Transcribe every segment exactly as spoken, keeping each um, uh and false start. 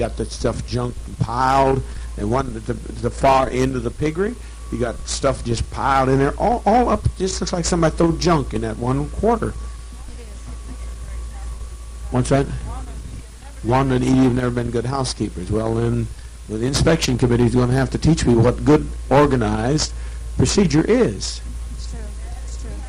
got that stuff junked and piled, and one at the, the far end of the piggery, you got stuff just piled in there, all, all up. Just looks like somebody threw junk in that one quarter. What's that? Wanda and Edie have never been good housekeepers. Well, then the inspection committee is going to have to teach me what good organized procedure is. It's true. It's true.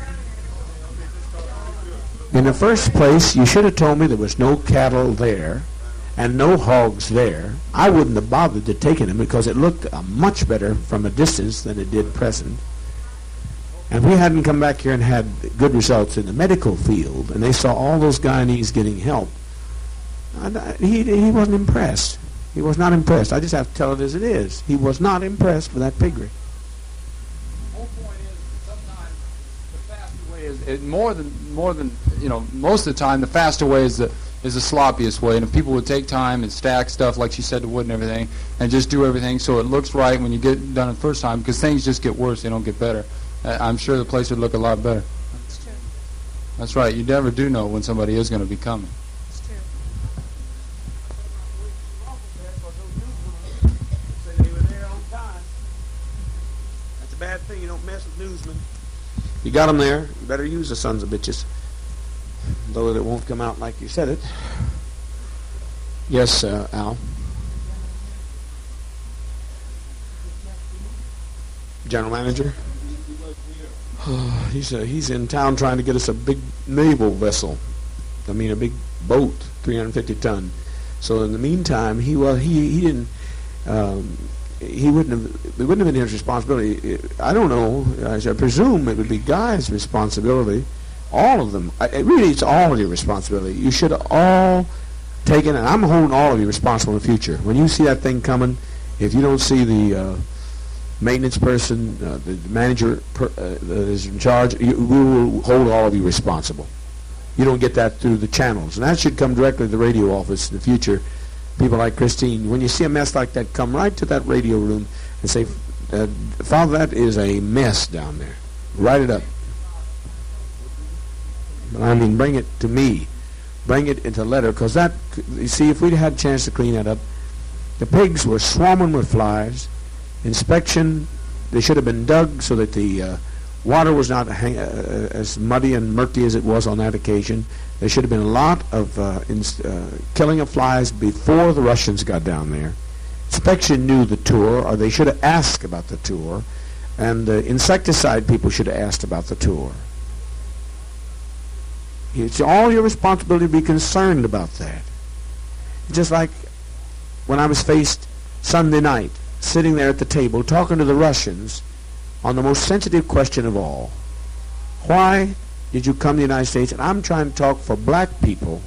In the first place, you should have told me there was no cattle there and no hogs there. I wouldn't have bothered to take them because it looked uh, much better from a distance than it did present. And we hadn't come back here and had good results in the medical field, and they saw all those Guyanese getting help. And I, he, he wasn't impressed. He was not impressed. I just have to tell it as it is. He was not impressed with that piggery. The whole point is sometimes the faster way is it, more than more than you know. Most of the time, the faster way is the is the sloppiest way. And if people would take time and stack stuff like she said, the wood and everything, and just do everything so it looks right when you get done the first time, because things just get worse. They don't get better. I'm sure the place would look a lot better. It's true. That's right. You never do know when somebody is going to be coming. It's true. That's a bad thing. You don't mess with newsmen. You got them there. You better use the sons of bitches. Though it won't come out like you said it. Yes, uh, Al. General manager? he's uh, he's in town trying to get us a big naval vessel. I mean, a big boat, three hundred fifty ton. So in the meantime, he well he he didn't um, he wouldn't have it wouldn't have been his responsibility. I don't know. I should presume it would be Guy's responsibility. All of them. I, it really, it's all of your responsibility. You should have all taken, and I'm holding all of you responsible in the future. When you see that thing coming, if you don't see the uh, maintenance person, uh, the manager per, uh, that is in charge, you, we will hold all of you responsible. You don't get that through the channels. And that should come directly to the radio office in the future. People like Christine, when you see a mess like that, come right to that radio room and say, uh, Father, that is a mess down there. Write it up. But I mean, bring it to me. Bring it into letter, because that, you see, if we'd had a chance to clean that up, the pigs were swarming with flies. Inspection, they should have been dug so that the uh, water was not hang, uh, as muddy and murky as it was on that occasion. There should have been a lot of uh, ins- uh, killing of flies before the Russians got down there. Inspection knew the tour, or they should have asked about the tour, and the insecticide people should have asked about the tour. It's all your responsibility to be concerned about that. Just like when I was faced Sunday night, sitting there at the table, talking to the Russians on the most sensitive question of all. Why did you come to the United States? And I'm trying to talk for black people,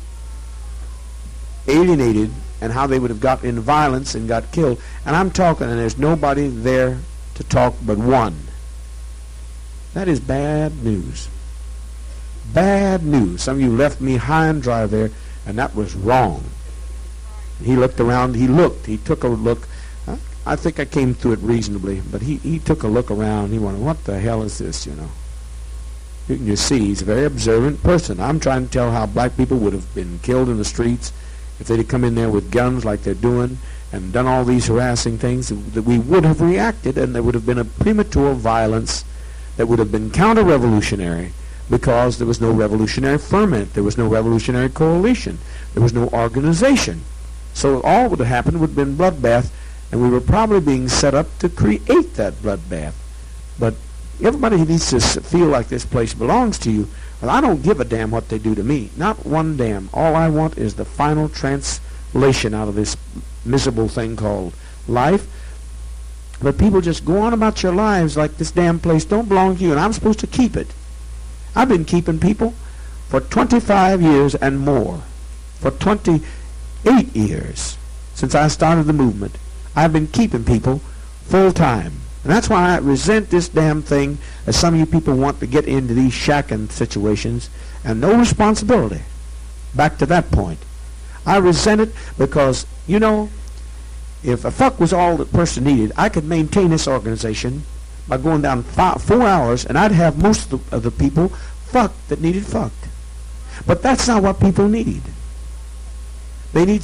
alienated, and how they would have got in violence and got killed. And I'm talking, and there's nobody there to talk but one. That is bad news. Bad news. Some of you left me high and dry there, and that was wrong. He looked around. He looked. He took a look. I, I think I came through it reasonably, but he, he took a look around. He wondered, what the hell is this, you know? You can just see he's a very observant person. I'm trying to tell how black people would have been killed in the streets if they'd have come in there with guns like they're doing and done all these harassing things, that we would have reacted, and there would have been a premature violence that would have been counter-revolutionary, because there was no revolutionary ferment, there was no revolutionary coalition, there was no organization. So all would have happened would have been bloodbath, and we were probably being set up to create that bloodbath. But everybody needs to feel like this place belongs to you. Well, I don't give a damn what they do to me. Not one damn. All I want is the final translation out of this miserable thing called life. But people just go on about your lives like this damn place don't belong to you, and I'm supposed to keep it. I've been keeping people for twenty-five years and more. For twenty-eight years since I started the movement. I've been keeping people full time. And that's why I resent this damn thing, as some of you people want to get into these shacking situations and no responsibility. Back to that point. I resent it because, you know, if a fuck was all that person needed, I could maintain this organization by going down five, four hours, and I'd have most of the, of the people fucked that needed fucked. But that's not what people need. They need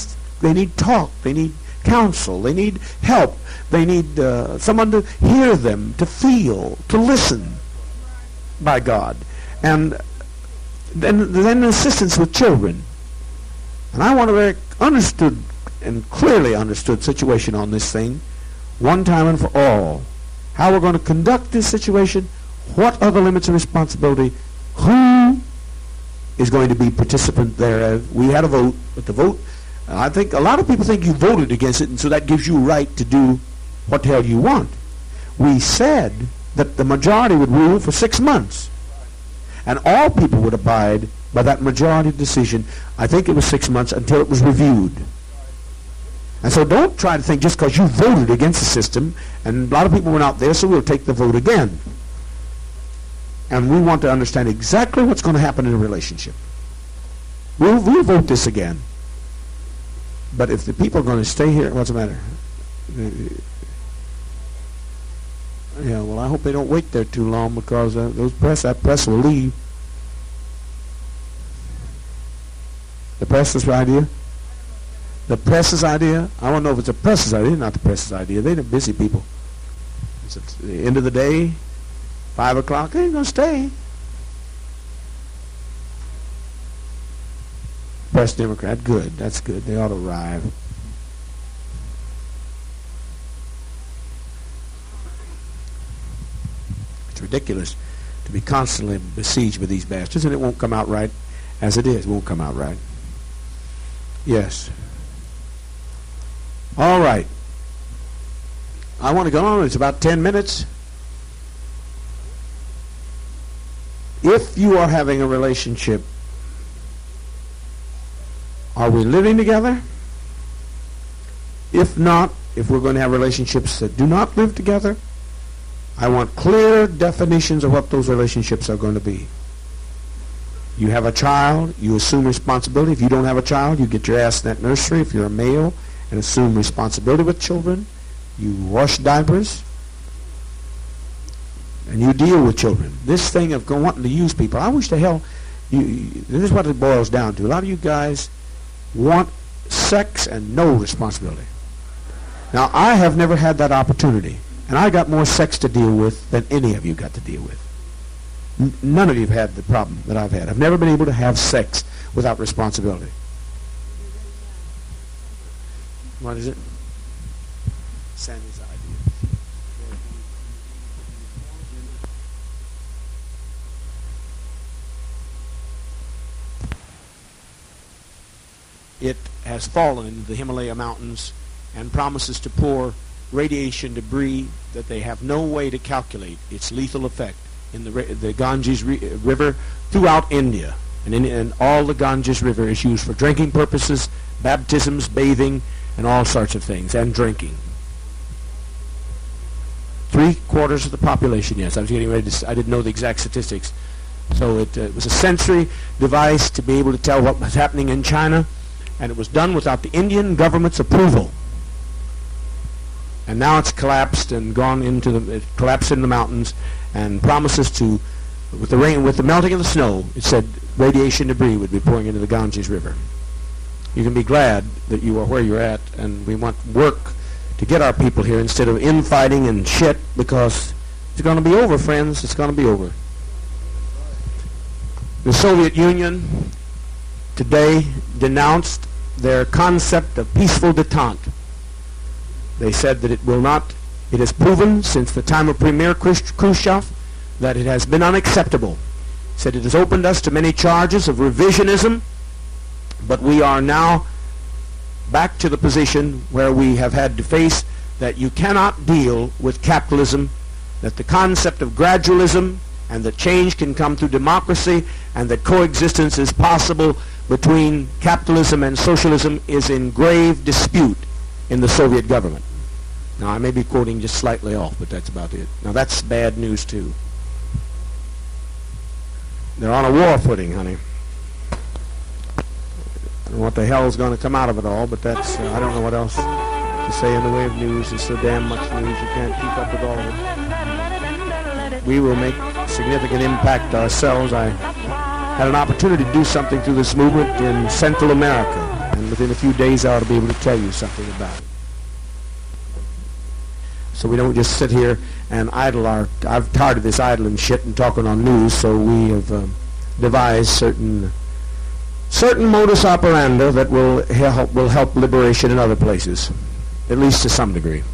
they need talk, they need counsel, they need help, they need uh, someone to hear them, to feel, to listen, by God. And then, then assistance with children. And I want a very understood and clearly understood situation on this thing, one time and for all. How we're going to conduct this situation, what are the limits of responsibility, who is going to be participant thereof. We had a vote, but the vote, uh, I think a lot of people think you voted against it, and so that gives you a right to do what the hell you want. We said that the majority would rule for six months, and all people would abide by that majority decision. I think it was six months until it was reviewed. And so don't try to think just because you voted against the system, and a lot of people were not there, so we'll take the vote again. And we want to understand exactly what's going to happen in a relationship. We'll, we'll vote this again. But if the people are going to stay here, what's the matter? Yeah, well, I hope they don't wait there too long, because uh, those press, that press will leave. The press's idea? The press's idea? I don't know if it's a press's idea, not the press's idea. They're the busy people. It's at the end of the day, five o'clock, they ain't going to stay. Press Democrat, good, that's good. They ought to arrive. It's ridiculous to be constantly besieged with these bastards, and it won't come out right as it is. It won't come out right. Yes. All right. I want to go on. It's about ten minutes. If you are having a relationship, are we living together? If not, if we're going to have relationships that do not live together, I want clear definitions of what those relationships are going to be. You have a child, you assume responsibility. If you don't have a child, you get your ass in that nursery if you're a male and assume responsibility with children. You wash diapers and you deal with children. This thing of going, wanting to use people, I wish the hell, you, you, this is what it boils down to. A lot of you guys want sex and no responsibility. Now, I have never had that opportunity, and I got more sex to deal with than any of you got to deal with. N- none of you have had the problem that I've had. I've never been able to have sex without responsibility. What is it? Sammy's idea. It has fallen into the Himalaya mountains and promises to pour radiation debris that they have no way to calculate its lethal effect in the, the Ganges re- River throughout India. And, in, and all the Ganges River is used for drinking purposes, baptisms, bathing, and all sorts of things, and drinking. Three quarters of the population, yes. I was getting ready to, I didn't know the exact statistics. So it, uh, it was a sensory device to be able to tell what was happening in China, and it was done without the Indian government's approval. And now it's collapsed and gone into the, it collapsed in the mountains, and promises to, with the rain, with the melting of the snow, it said radiation debris would be pouring into the Ganges River. You can be glad that you are where you're at, and we want work to get our people here instead of infighting and shit, because it's going to be over, friends. It's going to be over. The Soviet Union today denounced their concept of peaceful detente. They said that it will not, it has proven since the time of Premier Khrushchev that it has been unacceptable. Said it has opened us to many charges of revisionism, but we are now back to the position where we have had to face that you cannot deal with capitalism, that the concept of gradualism and that change can come through democracy, and that coexistence is possible between capitalism and socialism is in grave dispute in the Soviet government. Now, I may be quoting just slightly off, but that's about it. Now, that's bad news, too. They're on a war footing, honey. I don't know what the hell is going to come out of it all, but that's, uh, I don't know what else to say in the way of news. There's so damn much news, you can't keep up with all of it. We will make significant impact ourselves. I had an opportunity to do something through this movement in Central America, and within a few days I ought to be able to tell you something about it. So we don't just sit here and idle our, I've tired of this idling shit and talking on news, so we have um, devised certain certain modus operandi that will help, will help liberation in other places, at least to some degree.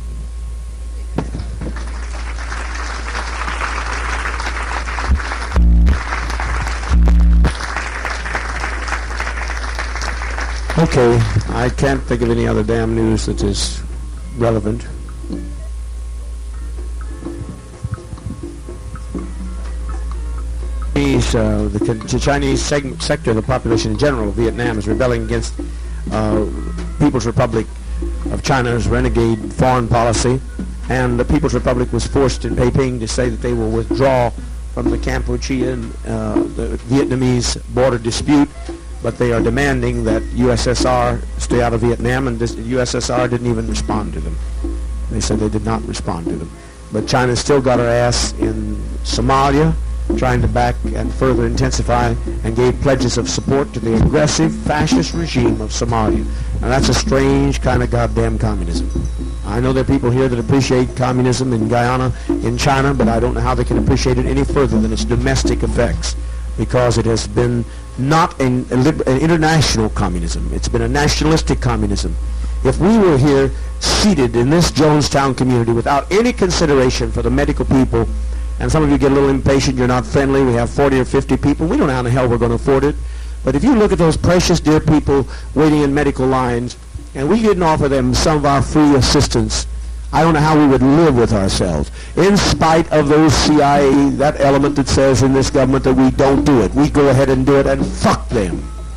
Okay, I can't think of any other damn news that is relevant. Uh, the, the Chinese segment, sector of the population in general of Vietnam is rebelling against uh, People's Republic of China's renegade foreign policy, and the People's Republic was forced in Beijing to say that they will withdraw from the Kampuchean, uh, the Vietnamese border dispute, but they are demanding that U S S R stay out of Vietnam, and this, U S S R didn't even respond to them. They said they did not respond to them. But China's still got her ass in Somalia, trying to back and further intensify, and gave pledges of support to the aggressive fascist regime of Somalia. Now that's a strange kind of goddamn communism. I know there are people here that appreciate communism in Guyana, in China, but I don't know how they can appreciate it any further than its domestic effects, because it has been not an, an international communism. It's been a nationalistic communism. If we were here seated in this Jonestown community without any consideration for the medical people, and some of you get a little impatient, you're not friendly, we have forty or fifty people, we don't know how in the hell we're going to afford it. But if you look at those precious dear people waiting in medical lines, and we didn't offer them some of our free assistance, I don't know how we would live with ourselves. In spite of those C I A, that element that says in this government that we don't do it. We go ahead and do it, and fuck them.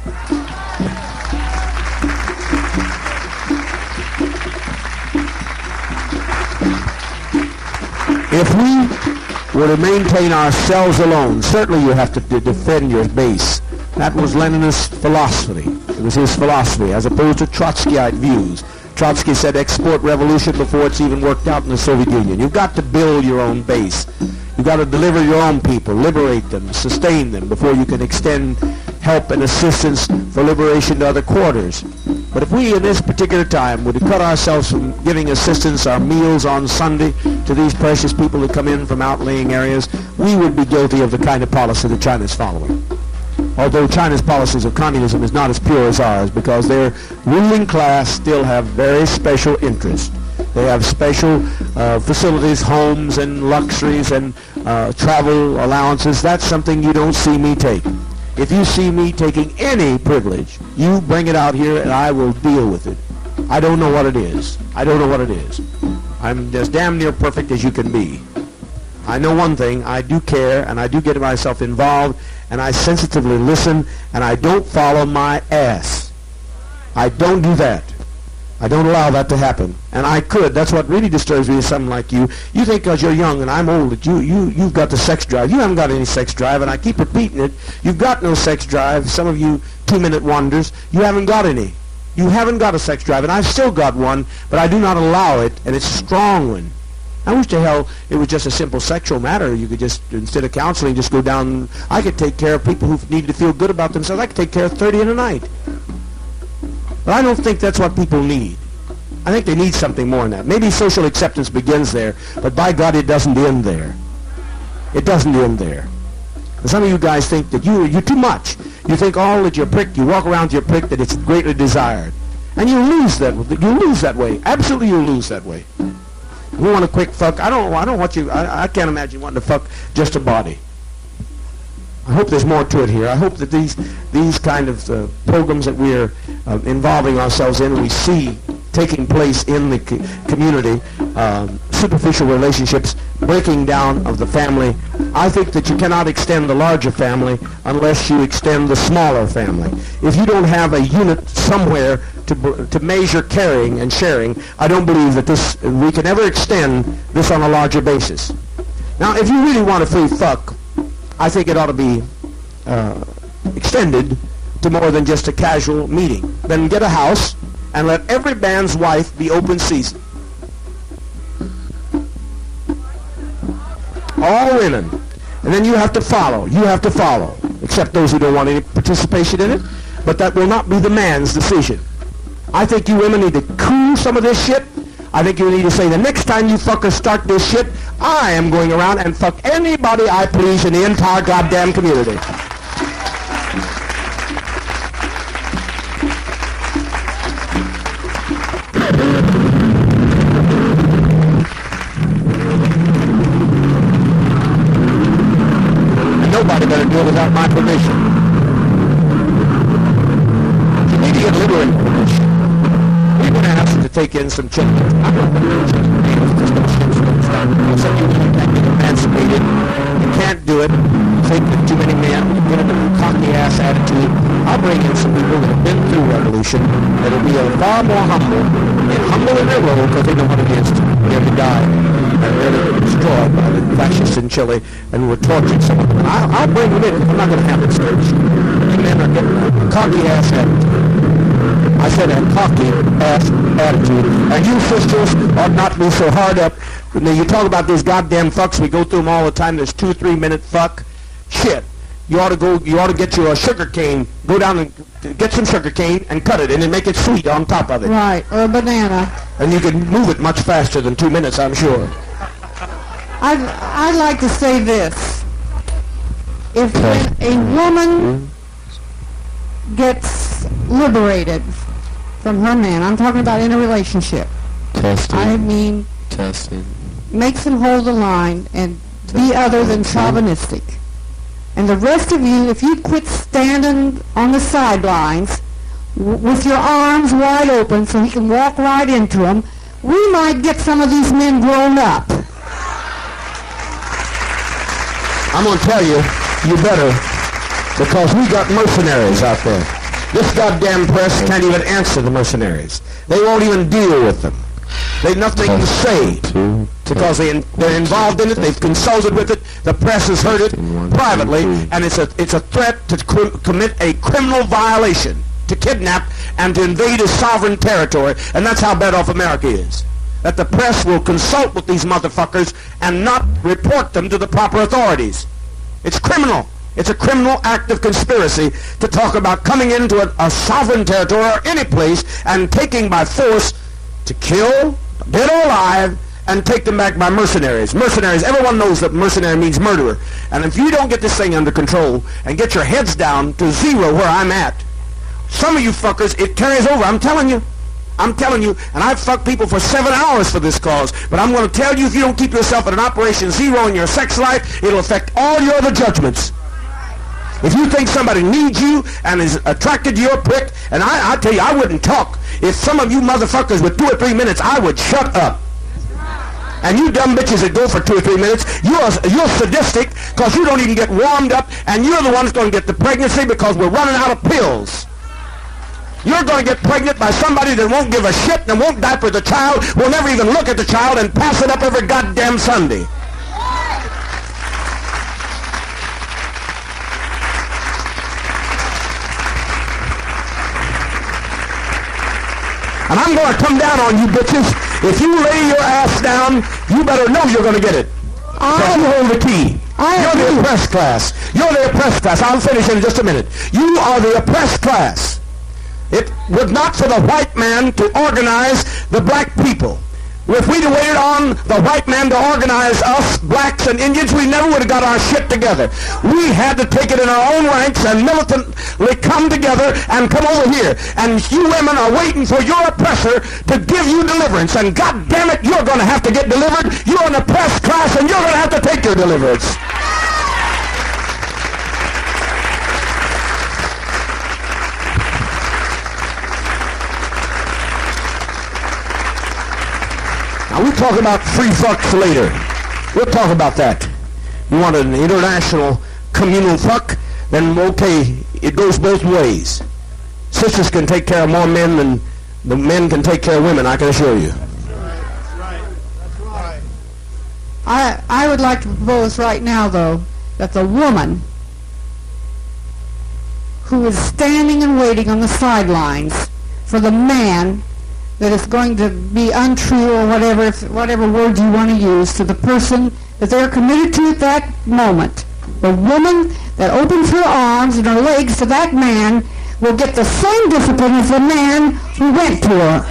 If we were to maintain ourselves alone, certainly you have to d- defend your base. That was Lenin's philosophy. It was his philosophy, as opposed to Trotskyite views. Trotsky said export revolution before it's even worked out in the Soviet Union. You've got to build your own base. You've got to deliver your own people, liberate them, sustain them, before you can extend help and assistance for liberation to other quarters. But if we in this particular time were to cut ourselves from giving assistance, our meals on Sunday, to these precious people that come in from outlying areas, we would be guilty of the kind of policy that China's following. Although China's policies of communism is not as pure as ours, because their ruling class still have very special interests. They have special uh, facilities, homes and luxuries and uh, travel allowances. That's something you don't see me take. If you see me taking any privilege, you bring it out here and I will deal with it. I don't know what it is. I don't know what it is. I'm as damn near perfect as you can be. I know one thing, I do care, and I do get myself involved, and I sensitively listen, and I don't follow my ass. I don't do that. I don't allow that to happen. And I could. That's what really disturbs me is something like you. You think because you're young and I'm old that you, you, you've got the sex drive. You haven't got any sex drive, and I keep repeating it. You've got no sex drive. Some of you two-minute wonders, you haven't got any. You haven't got a sex drive, and I've still got one, but I do not allow it, and it's a strong one. I wish to hell it was just a simple sexual matter. You could just, instead of counseling, just go down. I could take care of people who need to feel good about themselves. I could take care of thirty in a night. But I don't think that's what people need. I think they need something more than that. Maybe social acceptance begins there, but by God, it doesn't end there. It doesn't end there. And some of you guys think that you, you're too much. You think all that you're pricked, you walk around with your prick, that it's greatly desired. And you lose that, you lose that way. Absolutely you lose that way. You want a quick fuck? I don't, I don't want you, I, I can't imagine wanting to fuck just a body. I hope there's more to it here. I hope that these these kind of uh, programs that we're uh, involving ourselves in, we see taking place in the co- community, um, superficial relationships, breaking down of the family. I think that you cannot extend the larger family unless you extend the smaller family. If you don't have a unit somewhere to to measure caring and sharing, I don't believe that this we can ever extend this on a larger basis. Now, if you really want a free fuck, I think it ought to be uh, extended to more than just a casual meeting. Then get a house and let every man's wife be open season. All women. And then you have to follow. You have to follow. Except those who don't want any participation in it. But that will not be the man's decision. I think you women need to cool some of this shit. I think you need to say, the next time you fuckers start this shit, I am going around and fuck anybody I please in the entire goddamn community. And nobody better do it without my permission. You need to get liberated permission. We're going to ask to take in some children. I'm not going to do children. Some of you women can't get emancipated. You can't do it. Take too many men. You get into a cocky-ass attitude. I'll bring in some people that have been through revolution that'll be a far more humble. And humble in their role because they know what it is to nearly die and nearly destroyed by the fascists in Chile and were tortured. So I'll, I'll bring them in. I'm not going to have it searched. You men are getting a cocky-ass attitude. I said a cocky-ass attitude. And you sisters ought not be so hard up. Now, you talk about these goddamn fucks. We go through them all the time. There's two, three-minute fuck. Shit. You ought to go. You ought to get you a sugar cane. Go down and get some sugar cane and cut it and then make it sweet on top of it. Right, or a banana. And you can move it much faster than two minutes, I'm sure. I'd, I'd like to say this. If a woman gets liberated from her man, I'm talking about in a relationship. Testing. I mean, Testing. makes him hold the line and be other than chauvinistic. And the rest of you, if you quit standing on the sidelines w- with your arms wide open so he can walk right into them, we might get some of these men grown up. I'm going to tell you, you better, because we got mercenaries out there. This goddamn press can't even answer the mercenaries. They won't even deal with them. They've nothing to say because they in, they're involved in it. They've consulted with it. The press has heard it privately, and it's a it's a threat to cr- commit a criminal violation, to kidnap and to invade his sovereign territory. And that's how bad off America is. That the press will consult with these motherfuckers and not report them to the proper authorities. It's criminal. It's a criminal act of conspiracy to talk about coming into a, a sovereign territory or any place and taking by force to kill, dead or alive, and take them back by mercenaries. Mercenaries, everyone knows that mercenary means murderer. And if you don't get this thing under control and get your heads down to zero where I'm at, some of you fuckers, it carries over. I'm telling you. I'm telling you. And I've fucked people for seven hours for this cause. But I'm going to tell you, if you don't keep yourself at an operation zero in your sex life, it'll affect all your other judgments. If you think somebody needs you and is attracted to your prick, and I, I tell you, I wouldn't talk. If some of you motherfuckers with two or three minutes, I would shut up. And you dumb bitches that go for two or three minutes, you're, you're sadistic because you don't even get warmed up, and you're the ones going to get the pregnancy because we're running out of pills. You're going to get pregnant by somebody that won't give a shit and won't diaper the child, will never even look at the child, and pass it up every goddamn Sunday. And I'm going to come down on you bitches. If you lay your ass down, you better know you're going to get it. Because you hold the key. You're the oppressed class. You're the oppressed class. I'll finish in just a minute. You are the oppressed class. It was not for the white man to organize the black people. If we'd have waited on the white man to organize us, blacks and Indians, we never would have got our shit together. We had to take it in our own ranks and militantly come together and come over here. And you women are waiting for your oppressor to give you deliverance. And God damn it, you're going to have to get delivered. You're an oppressed class, and you're going to have to take your deliverance. Now, we'll talk about free fucks later. We'll talk about that. You want an international communal fuck? Then, okay, it goes both ways. Sisters can take care of more men than the men can take care of women, I can assure you. That's right. That's right. I, I would like to propose right now, though, that the woman who is standing and waiting on the sidelines for the man that is going to be untrue or whatever, if, whatever word you want to use, to the person that they're committed to at that moment. The woman that opens her arms and her legs to that man will get the same discipline as the man who went to her.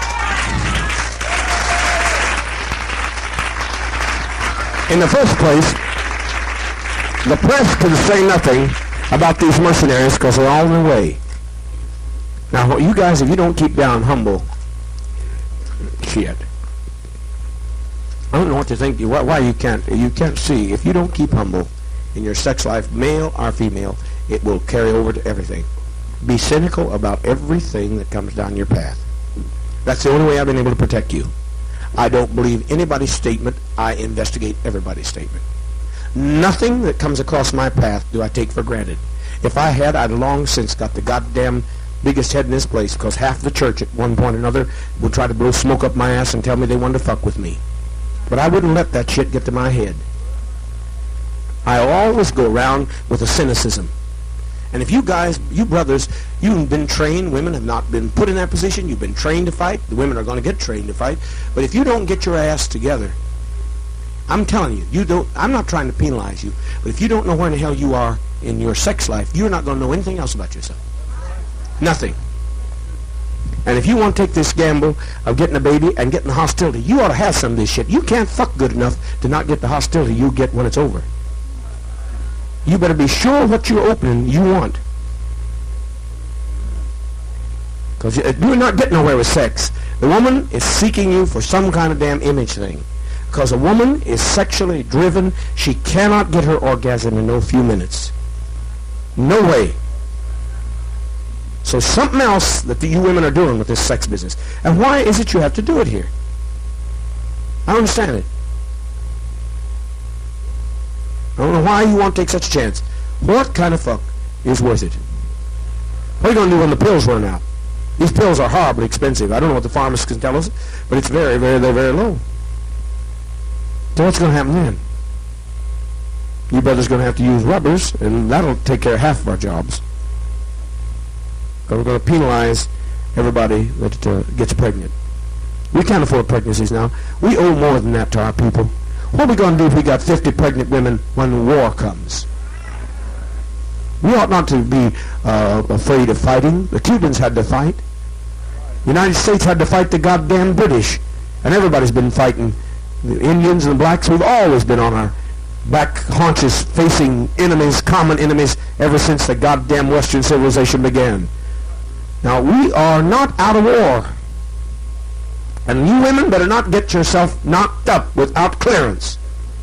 In the first place, the press can say nothing about these mercenaries because they're all in the way. Now, you guys, if you don't keep down humble, shit. I don't know what to think. Why, why you can't you can't see. If you don't keep humble in your sex life, male or female, it will carry over to everything. Be cynical about everything that comes down your path. That's the only way I've been able to protect you. I don't believe anybody's statement. I investigate everybody's statement. Nothing that comes across my path do I take for granted. If I had, I'd long since got the goddamn biggest head in this place, because half the church at one point or another would try to blow smoke up my ass and tell me they wanted to fuck with me. But I wouldn't let that shit get to my head. I always go around with a cynicism. And if you guys, you brothers, you've been trained, women have not been put in that position, you've been trained to fight, the women are going to get trained to fight, but if you don't get your ass together, I'm telling you, you don't, I'm not trying to penalize you, but if you don't know where in the hell you are in your sex life, you're not going to know anything else about yourself. Nothing. And if you want to take this gamble of getting a baby and getting the hostility, you ought to have some of this shit. You can't fuck good enough to not get the hostility you get when it's over. You better be sure what you're opening you want. Because you're not getting nowhere with sex. The woman is seeking you for some kind of damn image thing. Because a woman is sexually driven, she cannot get her orgasm in no few minutes. No way. So something else that the, you women are doing with this sex business. And why is it you have to do it here? I don't understand it. I don't know why you want to take such a chance. What kind of fuck is worth it? What are you going to do when the pills run out? These pills are horribly expensive. I don't know what the pharmacist can tell us, but it's very, very, they're very low. So what's going to happen then? You brothers going to have to use rubbers, and that'll take care of half of our jobs. We're going to penalize everybody that uh, gets pregnant. We can't afford pregnancies now. We owe more than that to our people. What are we going to do if we got fifty pregnant women when war comes? We ought not to be uh, afraid of fighting. The Cubans had to fight. The United States had to fight the goddamn British. And everybody's been fighting. The Indians and the blacks, we've always been on our back haunches facing enemies, common enemies, ever since the goddamn Western civilization began. Now, we are not out of war. And you women better not get yourself knocked up without clearance.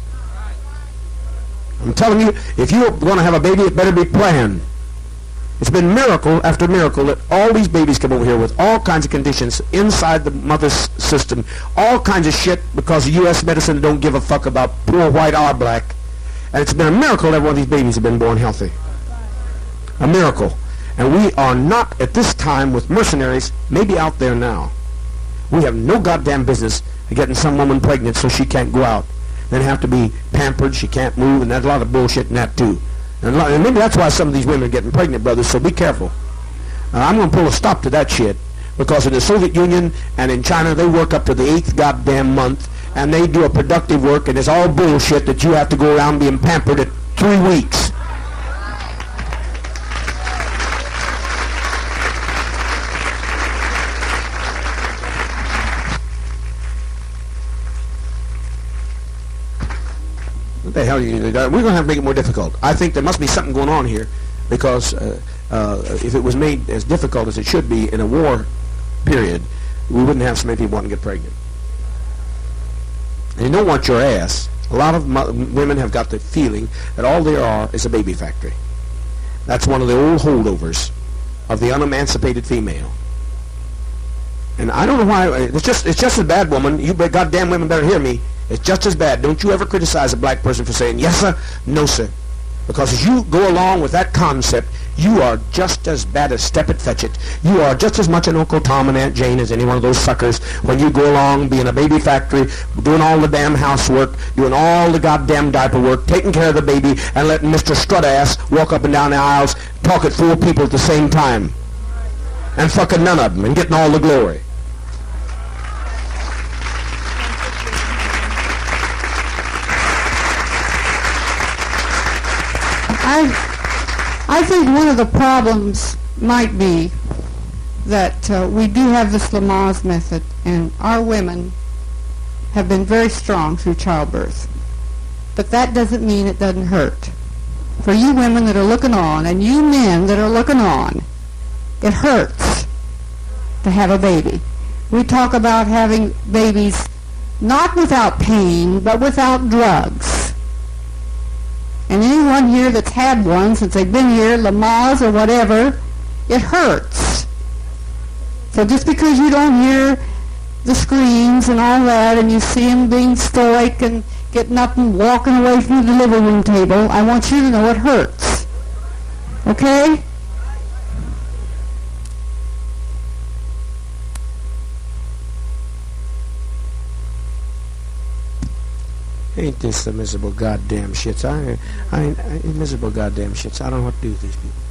I'm telling you, if you're going to have a baby, it better be planned. It's been miracle after miracle that all these babies come over here with all kinds of conditions inside the mother's system, all kinds of shit because U S medicine don't give a fuck about poor white or black. And it's been a miracle that one of these babies have been born healthy. A miracle. And we are not at this time with mercenaries, maybe out there now. We have no goddamn business getting some woman pregnant so she can't go out. Then have to be pampered, she can't move, and there's a lot of bullshit in that too. And, lot, and maybe that's why some of these women are getting pregnant, brothers, so be careful. Uh, I'm going to pull a stop to that shit, because in the Soviet Union and in China, they work up to the eighth goddamn month, and they do a productive work, and it's all bullshit that you have to go around being pampered at three weeks. What the hell are you going to do? We're going to have to make it more difficult. I think there must be something going on here, because uh, uh, if it was made as difficult as it should be in a war period, we wouldn't have so many people wanting to get pregnant. And you don't want your ass. A lot of mo- women have got the feeling that all there are is a baby factory. That's one of the old holdovers of the unemancipated female. And I don't know why. It's just it's just as bad, woman. You goddamn women better hear me. It's just as bad. Don't you ever criticize a black person for saying, yes, sir, no, sir. Because as you go along with that concept, you are just as bad as Step It, Fetch It. You are just as much an Uncle Tom and Aunt Jane as any one of those suckers when you go along being a baby factory, doing all the damn housework, doing all the goddamn diaper work, taking care of the baby, and letting Mister Strut-Ass walk up and down the aisles, talk at four people at the same time. And fucking none of them, and getting all the glory. I, I think one of the problems might be that uh, we do have this Lamaze method, and our women have been very strong through childbirth. But that doesn't mean it doesn't hurt. For you women that are looking on, and you men that are looking on, it hurts to have a baby. We talk about having babies not without pain, but without drugs. And anyone here that's had one since they've been here, Lamaze or whatever, it hurts. So just because you don't hear the screams and all that, and you see them being stoic and getting up and walking away from the living room table, I want you to know it hurts. Okay? Ain't this the miserable goddamn shits? I, I, I, miserable goddamn shits. I don't know what to do with these people.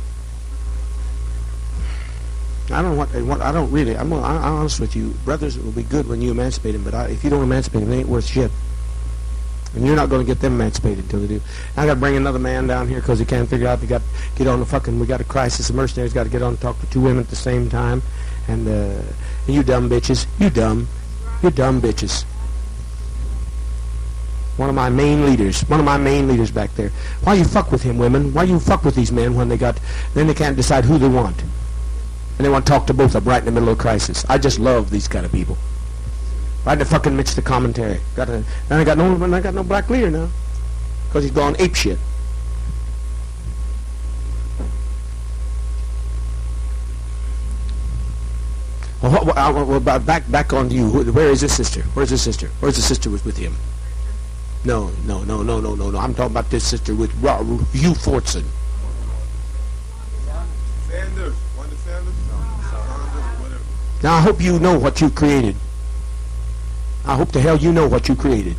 I don't know what they want. I don't really. I'm, I'm honest with you. Brothers, it will be good when you emancipate them, but I, if you don't emancipate them, they ain't worth shit. And you're not going to get them emancipated until they do. I got to bring another man down here because he can't figure out. They got to get on the fucking. We got a crisis. The mercenaries got to get on and talk to two women at the same time. And, uh, and you dumb bitches, you dumb, you dumb bitches. One of my main leaders, one of my main leaders back there. Why you fuck with him, women? Why you fuck with these men when they got, then they can't decide who they want. And they want to talk to both of them right in the middle of a crisis. I just love these kind of people. Right in the fucking midst of the commentary. Got a, and I got no, I got no black leader now. Because he's gone ape shit. Well, what, what, what, about back, back on to you. Where is this sister? Where's this sister? Where's the sister was with him? No, no, no, no, no, no, no. I'm talking about this sister with Hugh Fortson. Sanders. Wanda Sanders? Sanders, whatever. Now, I hope you know what you created. I hope the hell you know what you created.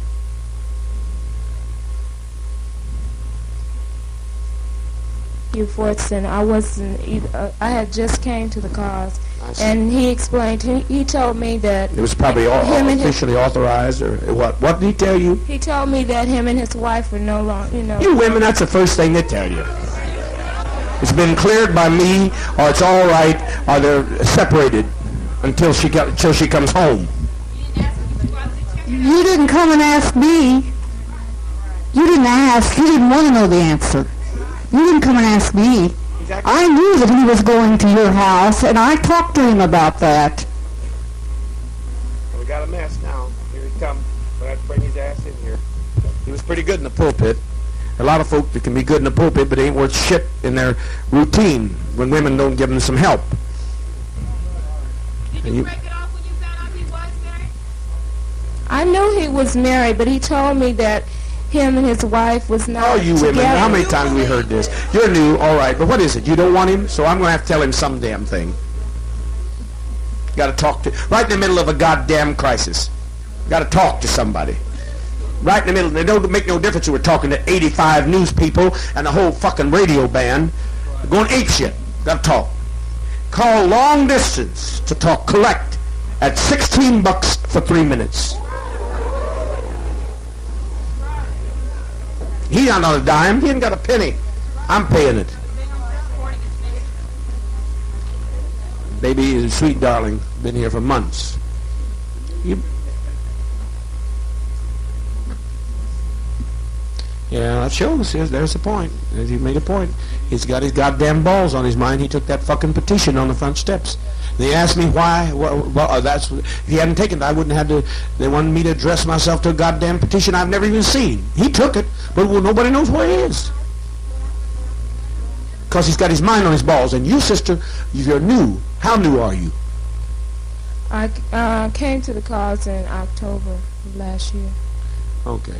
Hugh Fortson. I wasn't either, uh, I had just came to the cause, and he explained, he, he told me that... It was probably all, all officially authorized, or what? What did he tell you? He told me that him and his wife were no longer, you know... You women, that's the first thing they tell you. It's been cleared by me, or it's all right, or they're separated until she got, until she comes home. You didn't come and ask me. You didn't ask. You didn't want to know the answer. You didn't come and ask me. Exactly. I knew that he was going to your house, and I talked to him about that. We got a mess now. Here he comes. We'll have to bring his ass in here. He was pretty good in the pulpit. A lot of folk that can be good in the pulpit, but they ain't worth shit in their routine when women don't give them some help. Did you, you break it off when you found out he was married? I knew he was married, but he told me that him and his wife was not Oh, you together. women, how many times have we heard this? You're new, all right, but what is it? You don't want him, so I'm going to have to tell him some damn thing. Got to talk to, right in the middle of a goddamn crisis. Got to talk to somebody. Right in the middle, it don't make no difference if we're talking to eighty-five news people and the whole fucking radio band. We're going ape shit. Got to talk. Call long distance to talk collect at sixteen bucks for three minutes. He not on a dime. He ain't got a penny. I'm paying it. Baby, sweet darling, been here for months. You, yeah, that shows. Yes, there's the point. He made a point. He's got his goddamn balls on his mind. He took that fucking petition on the front steps. They asked me why. Well, well uh, that's if he hadn't taken it, I wouldn't have had to. They wanted me to address myself to a goddamn petition I've never even seen. He took it, but well, nobody knows where he is. Because he's got his mind on his balls. And you, sister, you're new. How new are you? I uh, came to the cause in October of last year. Okay.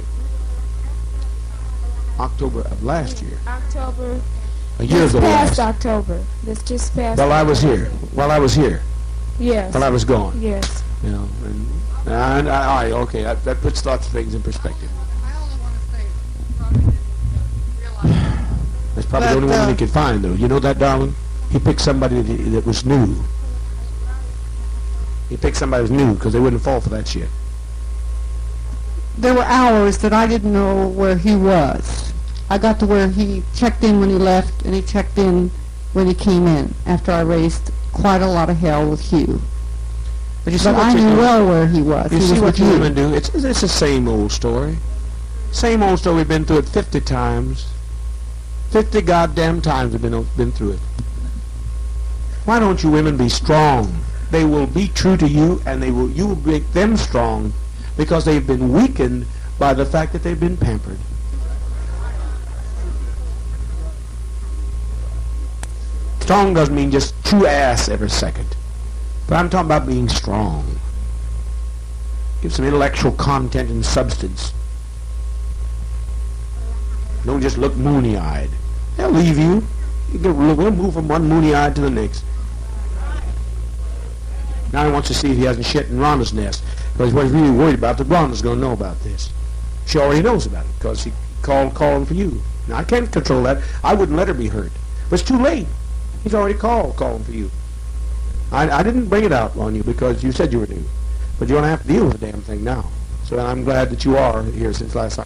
October of last year. October. A year This ago. past last. October. This just past. While I was here. While I was here. Yes. While I was gone. Yes. You know. And, and I, I, okay, that, that puts lots of things in perspective. I only want to say, probably didn't uh, realize. That's probably But, the only woman uh, he could find, though. You know that, darling? He picked somebody that, that was new. He picked somebody that was new because they wouldn't fall for that shit. There were hours that I didn't know where he was. I got to where he checked in when he left, and he checked in when he came in after I raised quite a lot of hell with Hugh. But you see But what I you knew do? well where he was. You he see was what with you you. women do? It's, it's the same old story. Same old story. We've been through it fifty times. fifty goddamn times we've been, been through it. Why don't you women be strong? They will be true to you, and they will. You will make them strong because they've been weakened by the fact that they've been pampered. Strong doesn't mean just chew ass every second. But I'm talking about being strong. Give some intellectual content and substance. Don't just look moony-eyed. They'll leave you. You get, we'll move from one moony-eyed to the next. Now he wants to see if he hasn't shit in Rhonda's nest. Because what he's really worried about, that Rhonda's going to know about this. She already knows about it because he called calling for you. Now, I can't control that. I wouldn't let her be hurt. But it's too late. He's already called calling for you. I, I didn't bring it out on you because you said you were new. But you're going to have to deal with the damn thing now. So I'm glad that you are here since last time.